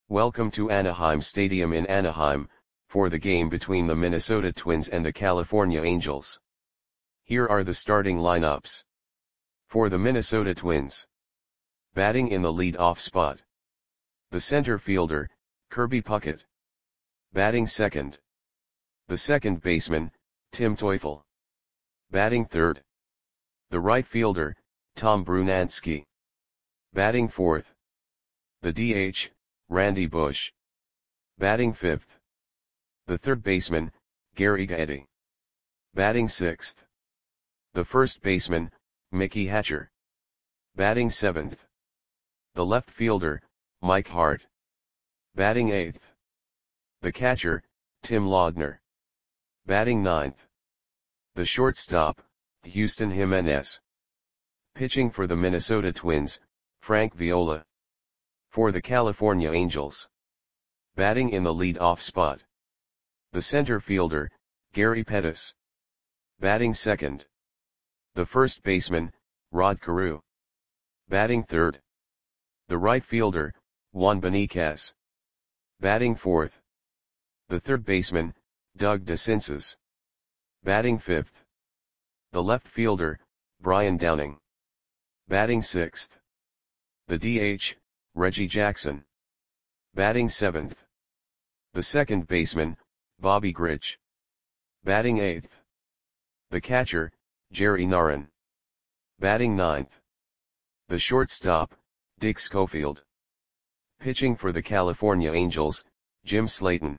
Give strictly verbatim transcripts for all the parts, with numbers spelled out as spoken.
Welcome to Anaheim Stadium in Anaheim, for the game between the Minnesota Twins and the California Angels. Here are the starting lineups. For the Minnesota Twins. Batting in the lead-off spot. The center fielder, Kirby Puckett. Batting second. The second baseman, Tim Teufel. Batting third. The right fielder, Tom Brunansky. Batting fourth. The D H, Randy Bush. Batting fifth. The third baseman, Gary Gaetti. Batting sixth. The first baseman, Mickey Hatcher. Batting seventh. The left fielder, Mike Hart. Batting eighth. The catcher, Tim Laudner. Batting ninth. The shortstop, Houston Jimenez. Pitching for the Minnesota Twins, Frank Viola. For the California Angels. Batting in the lead-off spot. The center fielder, Gary Pettis. Batting second. The first baseman, Rod Carew. Batting third. The right fielder, Juan Beniquez. Batting fourth. The third baseman, Doug DeCinces. Batting fifth. The left fielder, Brian Downing. Batting sixth. The D H, Reggie Jackson. Batting seventh. The second baseman, Bobby Grich. Batting eighth. The catcher, Jerry Narron. Batting ninth. The shortstop, Dick Schofield. Pitching for the California Angels, Jim Slayton.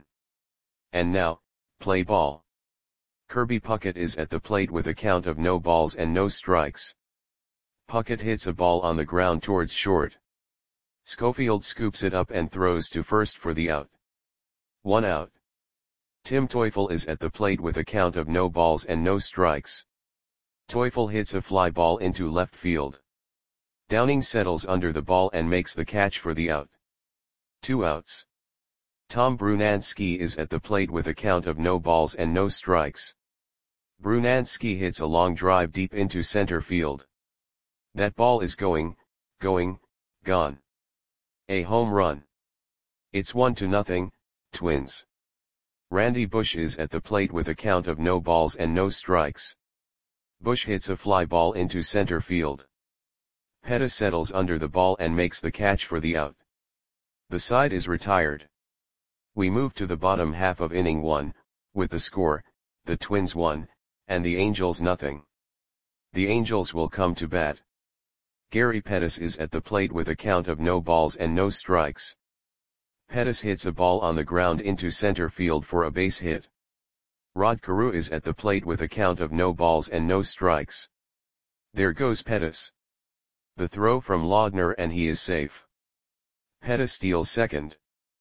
And now, play ball. Kirby Puckett is at the plate with a count of no balls and no strikes. Puckett hits a ball on the ground towards short. Schofield scoops it up and throws to first for the out. One out. Tim Teufel is at the plate with a count of no balls and no strikes. Teufel hits a fly ball into left field. Downing settles under the ball and makes the catch for the out. Two outs. Tom Brunansky is at the plate with a count of no balls and no strikes. Brunansky hits a long drive deep into center field. That ball is going, going, gone. A home run. It's one to nothing, Twins. Randy Bush is at the plate with a count of no balls and no strikes. Bush hits a fly ball into center field. Pettis settles under the ball and makes the catch for the out. The side is retired. We move to the bottom half of inning one, with the score, the Twins one, and the Angels nothing. The Angels will come to bat. Gary Pettis is at the plate with a count of no balls and no strikes. Pettis hits a ball on the ground into center field for a base hit. Rod Carew is at the plate with a count of no balls and no strikes. There goes Pettis. The throw from Laudner and he is safe. Pettis steals second.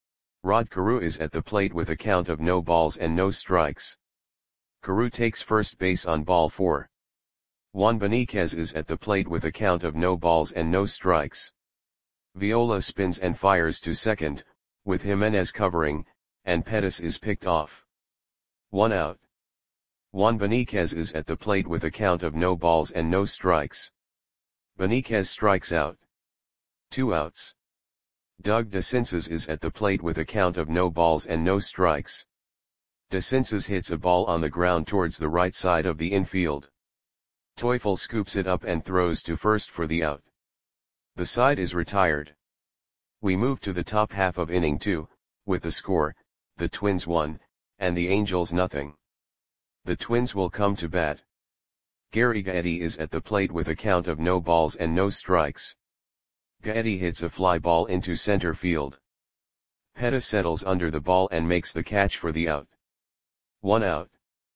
Rod Carew is at the plate with a count of no balls and no strikes. Carew takes first base on ball four. Juan Beniquez is at the plate with a count of no balls and no strikes. Viola spins and fires to second, with Jimenez covering, and Pettis is picked off. One out. Juan Beniquez is at the plate with a count of no balls and no strikes. Beniquez strikes out. Two outs. Doug DeCinces is at the plate with a count of no balls and no strikes. DeCinces hits a ball on the ground towards the right side of the infield. Teufel scoops it up and throws to first for the out. The side is retired. We move to the top half of inning two, with the score, the Twins one, and the Angels nothing. The Twins will come to bat. Gary Gaetti is at the plate with a count of no balls and no strikes. Gaetti hits a fly ball into center field. Pettis settles under the ball and makes the catch for the out. One out.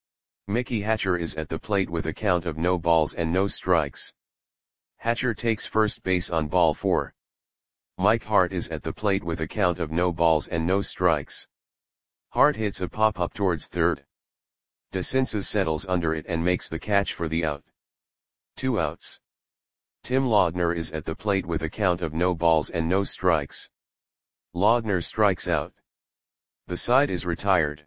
Mickey Hatcher is at the plate with a count of no balls and no strikes. Hatcher takes first base on ball four. Mike Hart is at the plate with a count of no balls and no strikes. Hart hits a pop-up towards third. DeCinces settles under it and makes the catch for the out. Two outs. Tim Laudner is at the plate with a count of no balls and no strikes. Laudner strikes out. The side is retired.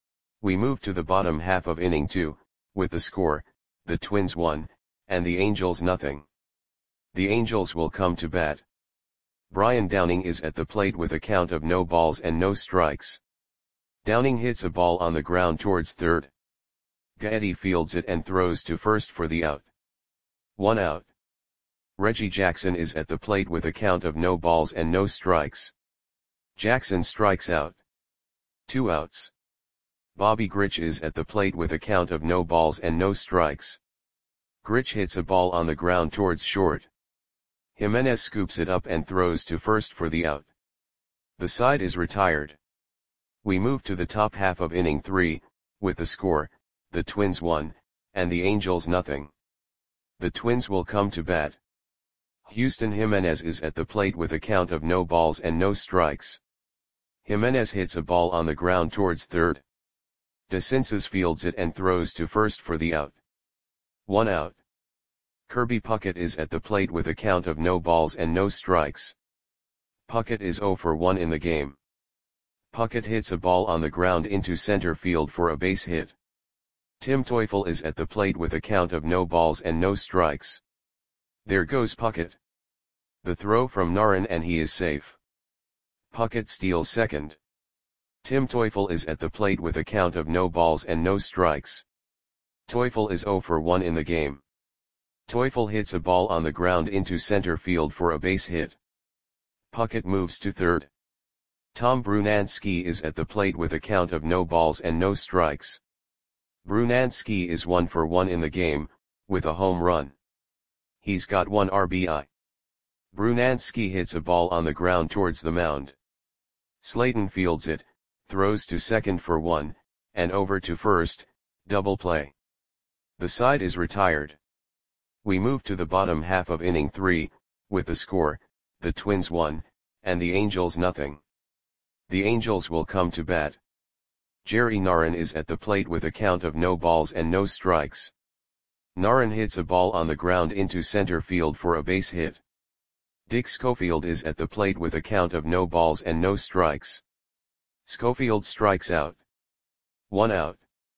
We move to the bottom half of inning two, with the score, the Twins one, and the Angels nothing. The Angels will come to bat. Brian Downing is at the plate with a count of no balls and no strikes. Downing hits a ball on the ground towards third. Gaetti fields it and throws to first for the out. One out. Reggie Jackson is at the plate with a count of no balls and no strikes. Jackson strikes out. Two outs. Bobby Grich is at the plate with a count of no balls and no strikes. Grich hits a ball on the ground towards short. Jimenez scoops it up and throws to first for the out. The side is retired. We move to the top half of inning three, with the score, the Twins one, and the Angels nothing. The Twins will come to bat. Houston Jimenez is at the plate with a count of no balls and no strikes. Jimenez hits a ball on the ground towards third. DeCinces fields it and throws to first for the out. One out. Kirby Puckett is at the plate with a count of no balls and no strikes. Puckett is oh for one in the game. Puckett hits a ball on the ground into center field for a base hit. Tim Teufel is at the plate with a count of no balls and no strikes. There goes Puckett. The throw from Naran and he is safe. Puckett steals second. Tim Teufel is at the plate with a count of no balls and no strikes. Teufel is oh for one in the game. Teufel hits a ball on the ground into center field for a base hit. Puckett moves to third. Tom Brunansky is at the plate with a count of no balls and no strikes. Brunansky is one for one in the game, with a home run. He's got one R B I. Brunansky hits a ball on the ground towards the mound. Slayton fields it, throws to second for one, and over to first, double play. The side is retired. We move to the bottom half of inning three, with the score, the Twins one, and the Angels nothing. The Angels will come to bat. Jerry Naran is at the plate with a count of no balls and no strikes. Naran hits a ball on the ground into center field for a base hit. Dick Schofield is at the plate with a count of no balls and no strikes. Schofield strikes out. One out.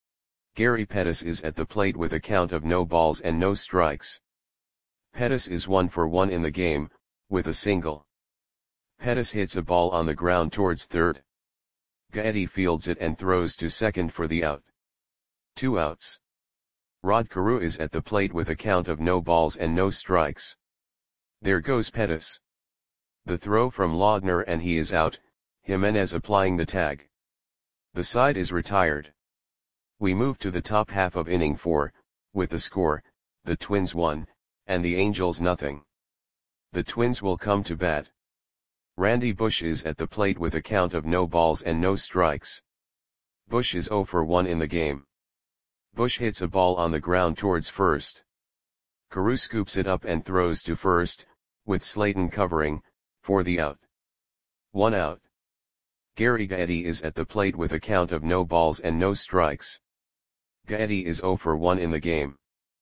Gary Pettis is at the plate with a count of no balls and no strikes. Pettis is one for one in the game, with a single. Pettis hits a ball on the ground towards third. Gaetti fields it and throws to second for the out. Two outs. Rod Carew is at the plate with a count of no balls and no strikes. There goes Pettis. The throw from Laudner and he is out, Jimenez applying the tag. The side is retired. We move to the top half of inning four, with the score, the Twins one, and the Angels nothing. The Twins will come to bat. Randy Bush is at the plate with a count of no balls and no strikes. Bush is oh for one in the game. Bush hits a ball on the ground towards first. Carew scoops it up and throws to first, with Slayton covering, for the out. One out. Gary Gaetti is at the plate with a count of no balls and no strikes. Gaetti is oh for one in the game.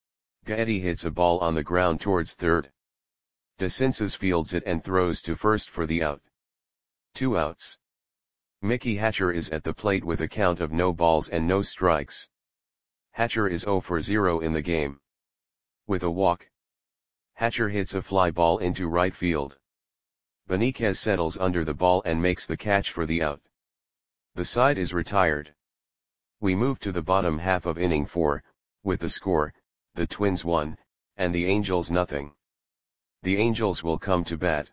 Gaetti hits a ball on the ground towards third. DeCinces fields it and throws to first for the out. Two outs. Mickey Hatcher is at the plate with a count of no balls and no strikes. Hatcher is oh for zero in the game. With a walk. Hatcher hits a fly ball into right field. Benitez settles under the ball and makes the catch for the out. The side is retired. We move to the bottom half of inning four, with the score, the Twins one, and the Angels nothing. The Angels will come to bat.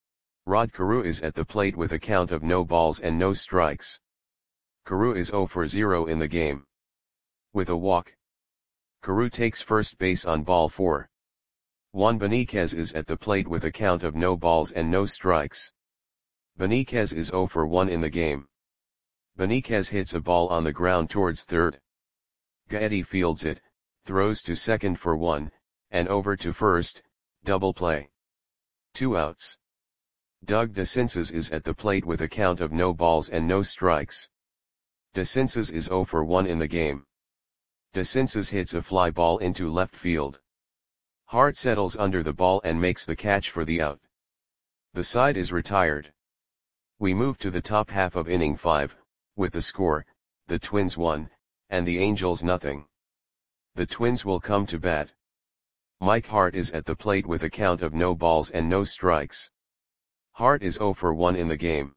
Rod Carew is at the plate with a count of no balls and no strikes. Carew is oh for zero in the game. With a walk. Carew takes first base on ball four. Juan Benitez is at the plate with a count of no balls and no strikes. Benitez is oh for one in the game. Benitez hits a ball on the ground towards third. Gaetti fields it, throws to second for one, and over to first, double play. Two outs. Doug DeCinces is at the plate with a count of no balls and no strikes. DeCinces is oh for one in the game. DeCinces hits a fly ball into left field. Hart settles under the ball and makes the catch for the out. The side is retired. We move to the top half of inning five, with the score, the Twins one, and the Angels nothing. The Twins will come to bat. Mike Hart is at the plate with a count of no balls and no strikes. Hart is zero for one in the game.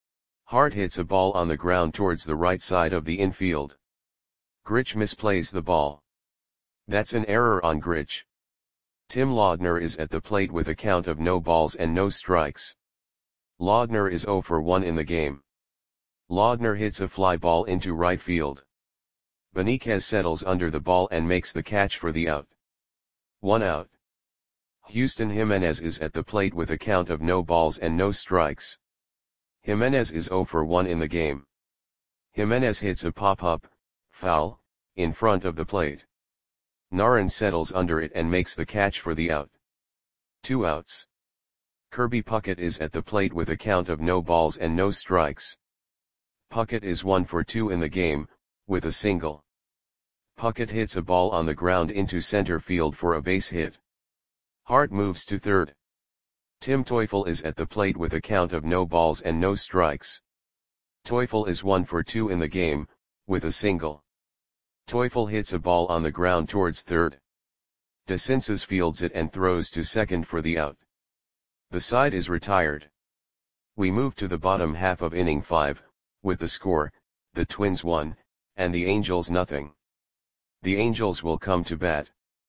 Hart hits a ball on the ground towards the right side of the infield. Grich misplays the ball. That's an error on Grich. Tim Laudner is at the plate with a count of no balls and no strikes. Laudner is zero for one in the game. Laudner hits a fly ball into right field. Beniquez settles under the ball and makes the catch for the out. One out. Houston Jimenez is at the plate with a count of no balls and no strikes. Jimenez is zero for one in the game. Jimenez hits a pop-up, foul, in front of the plate. Narron settles under it and makes the catch for the out. Two outs. Kirby Puckett is at the plate with a count of no balls and no strikes. Puckett is one for two in the game, with a single. Puckett hits a ball on the ground into center field for a base hit. Hart moves to third. Tim Teufel is at the plate with a count of no balls and no strikes. Teufel is one for two in the game, with a single. Teufel hits a ball on the ground towards third. DeCinces fields it and throws to second for the out. The side is retired. We move to the bottom half of inning five, with the score, the Twins one, and the Angels nothing. The Angels will come to bat.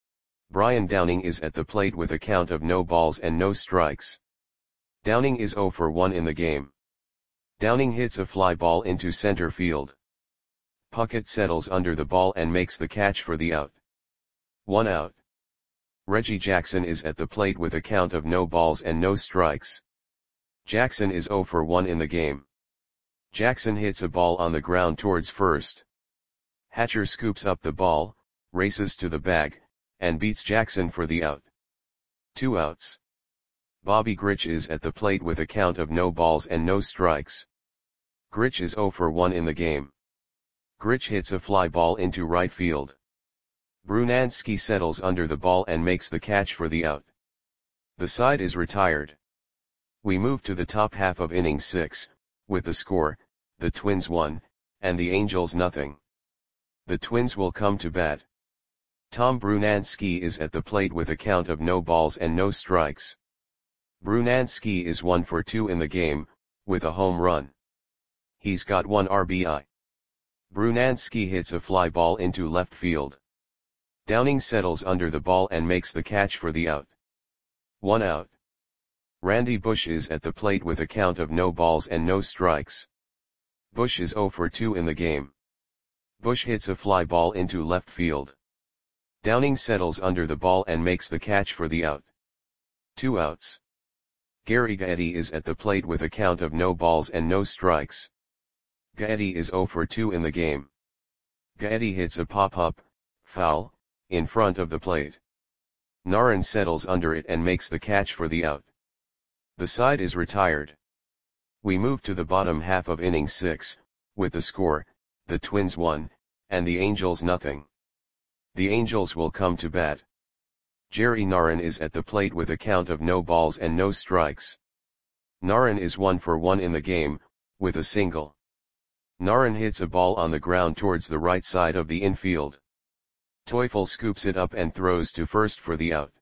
Brian Downing is at the plate with a count of no balls and no strikes. Downing is zero for one in the game. Downing hits a fly ball into center field. Puckett settles under the ball and makes the catch for the out. One out. Reggie Jackson is at the plate with a count of no balls and no strikes. Jackson is zero for one in the game. Jackson hits a ball on the ground towards first. Hatcher scoops up the ball, races to the bag, and beats Jackson for the out. Two outs. Bobby Grich is at the plate with a count of no balls and no strikes. Grich is zero for one in the game. Grich hits a fly ball into right field. Brunansky settles under the ball and makes the catch for the out. The side is retired. We move to the top half of inning six, with the score, the Twins one, and the Angels nothing. The Twins will come to bat. Tom Brunansky is at the plate with a count of no balls and no strikes. Brunansky is one for two in the game, with a home run. He's got one R B I. Brunansky hits a fly ball into left field. Downing settles under the ball and makes the catch for the out. One out. Randy Bush is at the plate with a count of no balls and no strikes. Bush is zero for two in the game. Bush hits a fly ball into left field. Downing settles under the ball and makes the catch for the out. Two outs. Gary Gaetti is at the plate with a count of no balls and no strikes. Gaetti is zero for two in the game. Gaetti hits a pop-up, foul, in front of the plate. Narron settles under it and makes the catch for the out. The side is retired. We move to the bottom half of inning six, with the score, the Twins one, and the Angels nothing. The Angels will come to bat. Jerry Narron is at the plate with a count of no balls and no strikes. Narron is one for one in the game, with a single. Narron hits a ball on the ground towards the right side of the infield. Teufel scoops it up and throws to first for the out.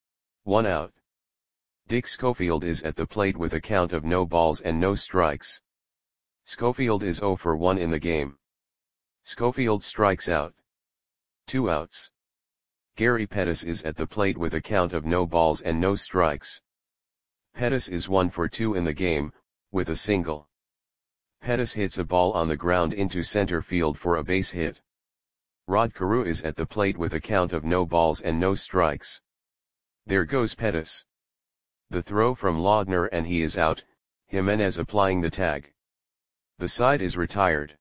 One out. Dick Schofield is at the plate with a count of no balls and no strikes. Schofield is zero for one in the game. Schofield strikes out. Two outs. Gary Pettis is at the plate with a count of no balls and no strikes. Pettis is one for two in the game, with a single. Pettis hits a ball on the ground into center field for a base hit. Rod Carew is at the plate with a count of no balls and no strikes. There goes Pettis. The throw from Laudner and he is out, Jimenez applying the tag. The side is retired.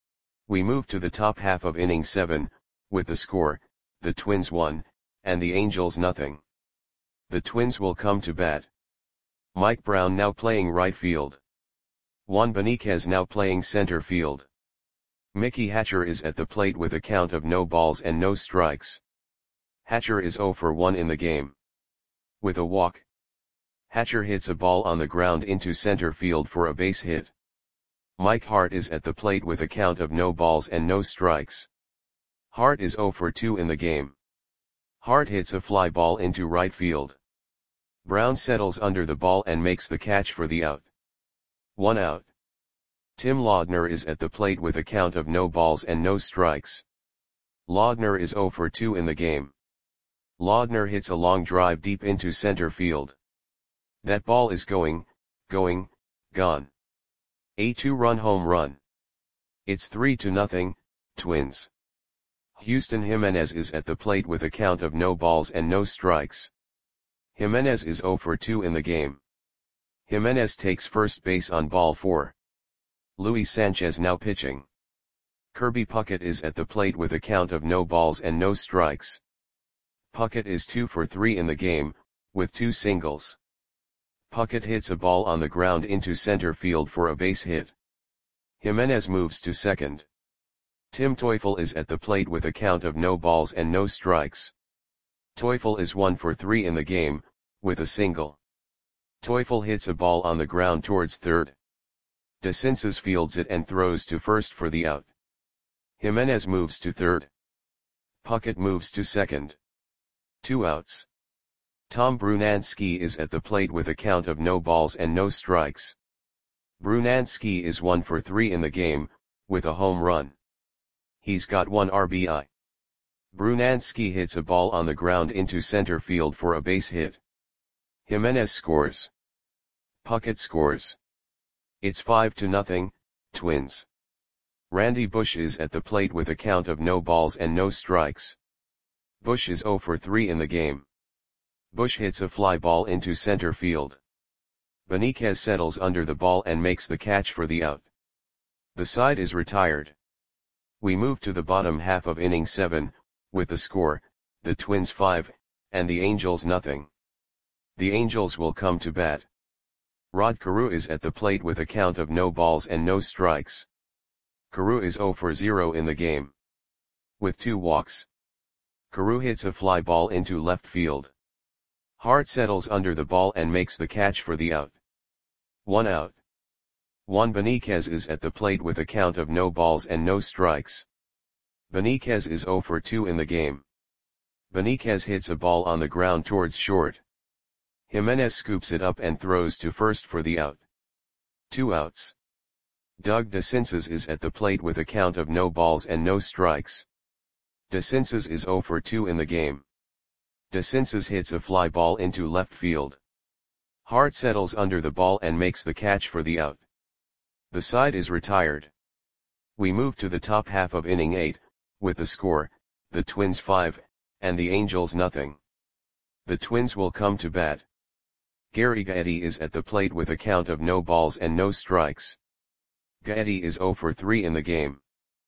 We move to the top half of inning seven, with the score, the Twins one, and the Angels nothing. The Twins will come to bat. Mike Brown now playing right field. Juan Beniquez now playing center field. Mickey Hatcher is at the plate with a count of no balls and no strikes. Hatcher is zero for one in the game. With a walk. Hatcher hits a ball on the ground into center field for a base hit. Mike Hart is at the plate with a count of no balls and no strikes. Hart is zero for two in the game. Hart hits a fly ball into right field. Brown settles under the ball and makes the catch for the out. One out. Tim Laudner is at the plate with a count of no balls and no strikes. Laudner is zero for two in the game. Laudner hits a long drive deep into center field. That ball is going, going, gone. A two-run home run. It's three to nothing, Twins. Houston Jimenez is at the plate with a count of no balls and no strikes. Jimenez is zero for two in the game. Jimenez takes first base on ball four. Luis Sanchez now pitching. Kirby Puckett is at the plate with a count of no balls and no strikes. Puckett is two for three in the game, with two singles. Puckett hits a ball on the ground into center field for a base hit. Jimenez moves to second. Tim Teufel is at the plate with a count of no balls and no strikes. Teufel is one for three in the game, with a single. Teufel hits a ball on the ground towards third. DeCinces fields it and throws to first for the out. Jimenez moves to third. Puckett moves to second. Two outs. Tom Brunansky is at the plate with a count of no balls and no strikes. Brunansky is one for three in the game, with a home run. He's got one R B I. Brunansky hits a ball on the ground into center field for a base hit. Jimenez scores. Puckett scores. It's five to nothing, Twins. Randy Bush is at the plate with a count of no balls and no strikes. Bush is zero for three in the game. Bush hits a fly ball into center field. Benitez settles under the ball and makes the catch for the out. The side is retired. We move to the bottom half of inning seven, with the score, the Twins five, and the Angels nothing. The Angels will come to bat. Rod Carew is at the plate with a count of no balls and no strikes. Carew is zero for zero in the game. With two walks. Carew hits a fly ball into left field. Hart settles under the ball and makes the catch for the out. One out. Juan Benitez is at the plate with a count of no balls and no strikes. Benitez is zero for two in the game. Benitez hits a ball on the ground towards short. Jimenez scoops it up and throws to first for the out. Two outs. Doug DeCinces is at the plate with a count of no balls and no strikes. DeCinces is zero for two in the game. DeCinces hits a fly ball into left field. Hart settles under the ball and makes the catch for the out. The side is retired. We move to the top half of inning eight, with the score, the Twins five, and the Angels nothing. The Twins will come to bat. Gary Gaetti is at the plate with a count of no balls and no strikes. Gaetti is zero for three in the game.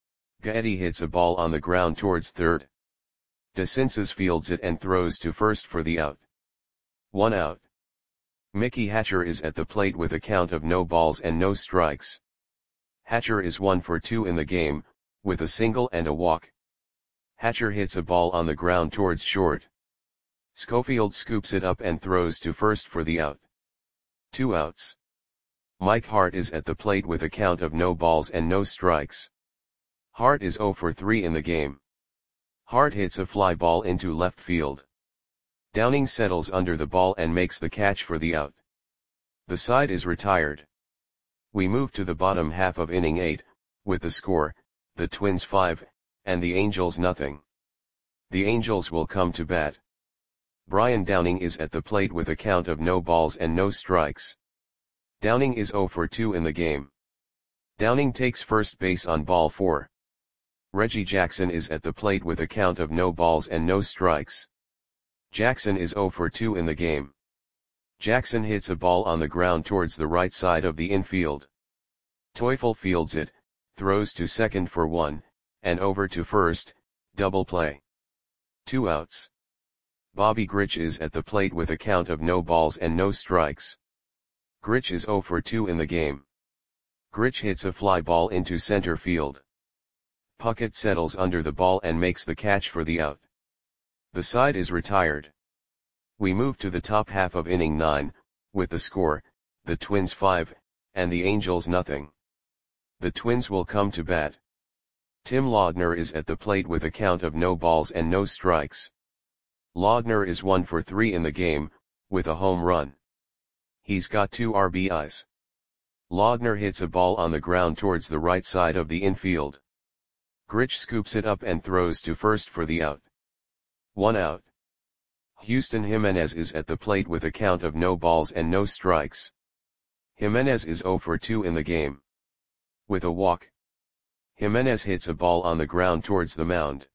Gaetti hits a ball on the ground towards third. DeCinces fields it and throws to first for the out. One out. Mickey Hatcher is at the plate with a count of no balls and no strikes. Hatcher is one for two in the game, with a single and a walk. Hatcher hits a ball on the ground towards short. Schofield scoops it up and throws to first for the out. Two outs. Mike Hart is at the plate with a count of no balls and no strikes. Hart is zero for three in the game. Hart hits a fly ball into left field. Downing settles under the ball and makes the catch for the out. The side is retired. We move to the bottom half of inning eight, with the score, the Twins five, and the Angels nothing. The Angels will come to bat. Brian Downing is at the plate with a count of no balls and no strikes. Downing is zero for two in the game. Downing takes first base on ball four. Reggie Jackson is at the plate with a count of no balls and no strikes. Jackson is zero for two in the game. Jackson hits a ball on the ground towards the right side of the infield. Teufel fields it, throws to second for one, and over to first, double play. Two outs. Bobby Grich is at the plate with a count of no balls and no strikes. Grich is zero for two in the game. Grich hits a fly ball into center field. Puckett settles under the ball and makes the catch for the out. The side is retired. We move to the top half of inning nine, with the score, the Twins five, and the Angels nothing. The Twins will come to bat. Tim Laudner is at the plate with a count of no balls and no strikes. Laudner is one for three in the game, with a home run. He's got two R B Is. Laudner hits a ball on the ground towards the right side of the infield. Grich scoops it up and throws to first for the out. One out. Houston Jimenez is at the plate with a count of no balls and no strikes. Jimenez is zero for two in the game. With a walk. Jimenez hits a ball on the ground towards the mound.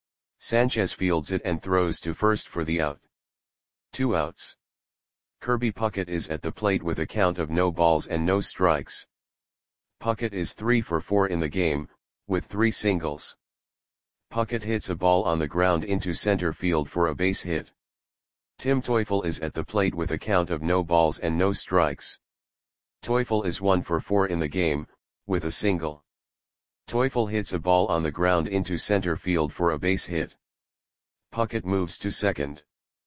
Sanchez fields it and throws to first for the out. Two outs. Kirby Puckett is at the plate with a count of no balls and no strikes. Puckett is three for four in the game, with three singles. Puckett hits a ball on the ground into center field for a base hit. Tim Teufel is at the plate with a count of no balls and no strikes. Teufel is one for four in the game, with a single. Teufel hits a ball on the ground into center field for a base hit. Puckett moves to second.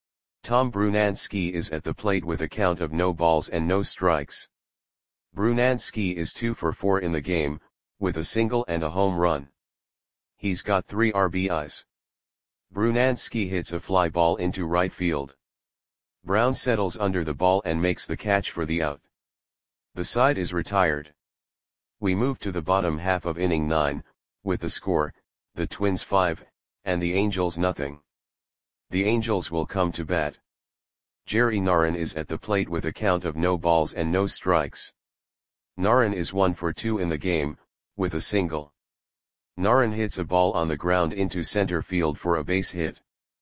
Tom Brunansky is at the plate with a count of no balls and no strikes. Brunansky is two for four in the game, with a single and a home run. He's got three R B Is. Brunansky hits a fly ball into right field. Brown settles under the ball and makes the catch for the out. The side is retired. We move to the bottom half of inning nine, with the score, the Twins five, and the Angels nothing. The Angels will come to bat. Jerry Narron is at the plate with a count of no balls and no strikes. Narron is one for two in the game, with a single. Narron hits a ball on the ground into center field for a base hit.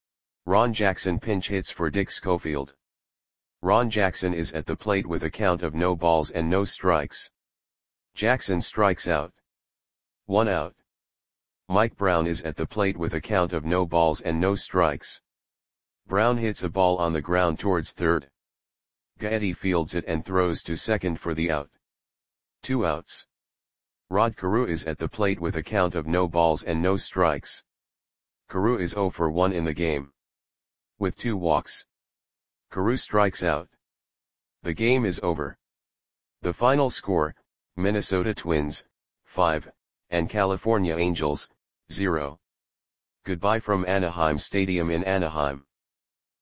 Ron Jackson pinch hits for Dick Schofield. Ron Jackson is at the plate with a count of no balls and no strikes. Jackson strikes out. One out. Mike Brown is at the plate with a count of no balls and no strikes. Brown hits a ball on the ground towards third. Gaetti fields it and throws to second for the out. Two outs. Rod Carew is at the plate with a count of no balls and no strikes. Carew is zero for one in the game. With two walks. Carew strikes out. The game is over. The final score, Minnesota Twins, five, and California Angels, zero. Goodbye from Anaheim Stadium in Anaheim.